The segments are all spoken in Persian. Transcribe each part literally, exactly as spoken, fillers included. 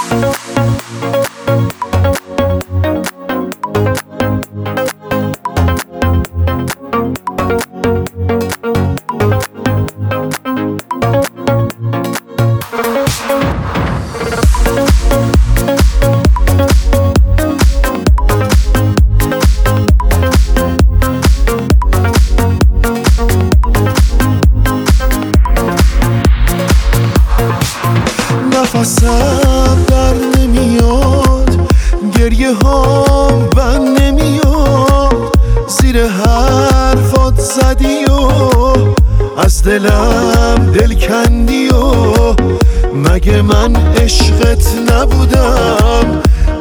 نفسم در نمیاد، گریه هام بند نمیاد، زیر حرفات زدی و از دلم دل کندی و مگه من عشقت نبودم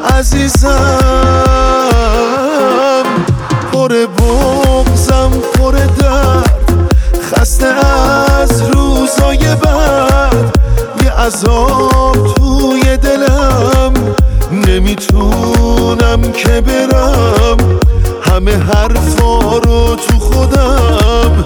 عزیزم؟ پر بغضم پر درد، خسته از روزای بعد، یه عذاب توی دلم، نمیتونم که برم، همه حرفا رو تو خودم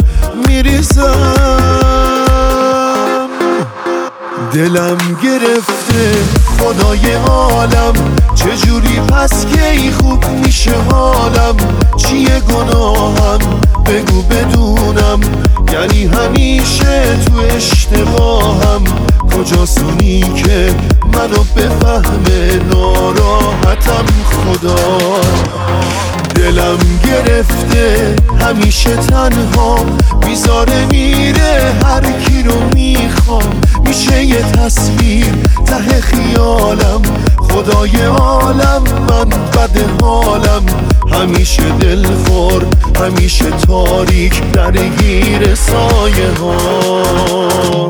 میریزم. دلم گرفته خدای عالم، چجوری پس کی خوب میشه حالم؟ چیه گناهم بگو بدونم، یعنی همیشه تو اشتباهم، کجاست اونی که منو بفهمه ناراحتم خدا؟ دلم گرفته همیشه تنها، میذاره میره هر کی رو میخوام، میشه یه تصویر ته خیالم، خدای عالم من بد حالم، همیشه دلخور همیشه تاریک درگیر سایه ها.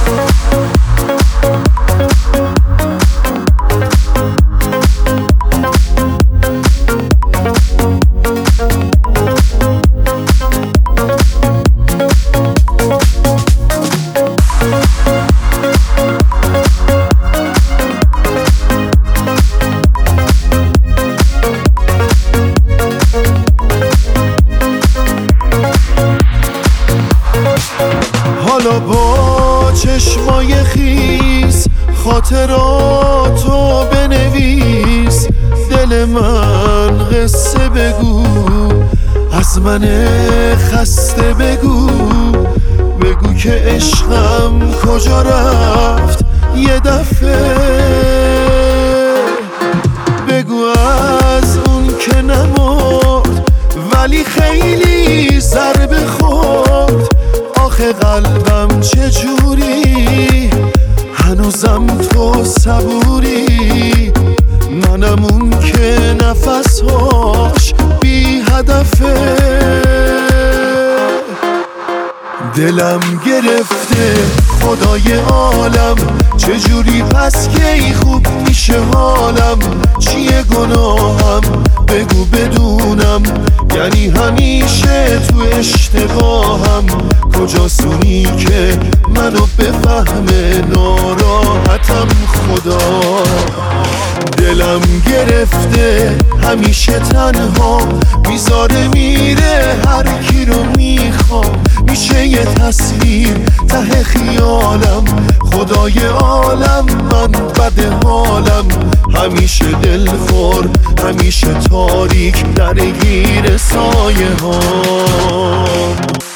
حالا با چشمای خیس خاطراتو بنویس، دل من قصه بگو، از من خسته بگو، بگو که عشقم کجا رفت یه دفعه، بگو از اون که نمرد ولی خیلی ضربه خورد، آخه قلبم چجوری هنوزم تو صبوری، منم اون که نفسهاش بی هدفه. دلم گرفته خدای عالم، چجوری پس کی خوب میشه حالم؟ چیه گناهم بگو بدونم، یعنی همیشه تو اشتباهم، کجاست اونی که منو بفهمه ناراحتم خدا؟ دلم گرفته همیشه تنها، میذاره میره هر کی رو میخوام، میشه یه تصویر ته خیالم، خدای عالم من بد حالم، همیشه دلخور همیشه تاریک درگیر سایه ها.